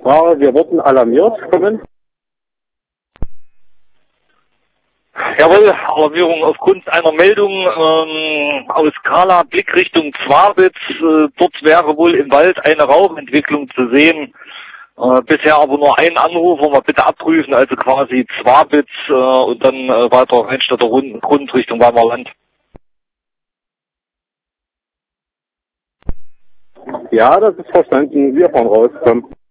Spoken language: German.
Wir wurden alarmiert. Kommen. Jawohl, Alarmierung aufgrund einer Meldung aus Kala, Blickrichtung Zwabitz. Dort wäre wohl im Wald eine Rauchentwicklung zu sehen. Bisher aber nur ein Anruf, wo wir bitte abprüfen, also quasi Zwabitz und dann weiter Rheinstädter Grund Richtung Weimarer Land. Ja, das ist verstanden. Wir fahren raus. Komm.